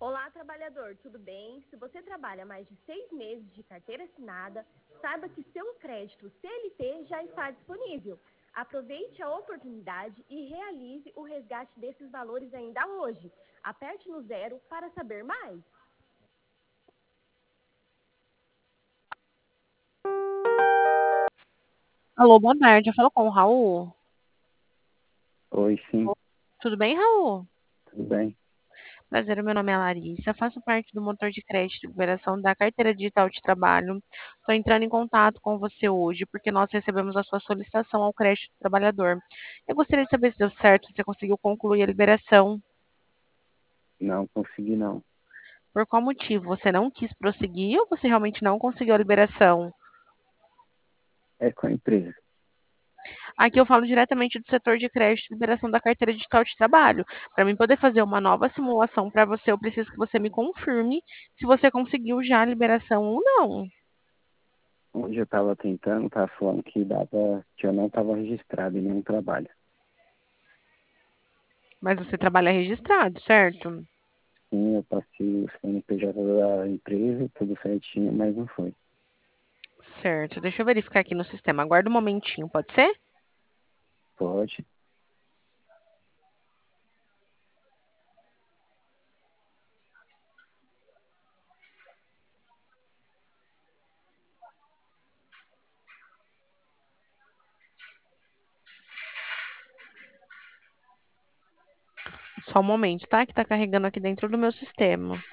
Olá, trabalhador, tudo bem? Se você trabalha mais de 6 meses de carteira assinada, saiba que seu crédito CLT já está disponível. Aproveite a oportunidade e realize o resgate desses valores ainda hoje. Aperte no zero para saber mais. Alô, boa tarde. Eu falo com o Raul. Oi, sim, Tudo bem, Raul? tudo bem. Prazer, meu nome é Larissa. Faço parte do motor de crédito e liberação da carteira digital de trabalho. Estou entrando em contato com você hoje porque nós recebemos a sua solicitação ao crédito do trabalhador. Eu gostaria de saber se deu certo, se você conseguiu concluir a liberação. Não consegui, não. Por qual motivo? Você não quis prosseguir ou você realmente não conseguiu a liberação? É com a empresa. Aqui eu falo diretamente do setor de crédito e liberação da carteira digital de trabalho. Para mim poder fazer uma nova simulação para você, eu preciso que você me confirme se você conseguiu já a liberação ou não. Onde eu estava tentando, estava falando que eu não estava registrado em nenhum trabalho. Mas você trabalha registrado, certo? Sim, eu passei o CNPJ da empresa, tudo certinho, mas não foi. Certo. Deixa eu verificar aqui no sistema. Aguarda um momentinho, pode ser? Pode. Só um momento, tá? Que tá carregando aqui dentro do meu sistema.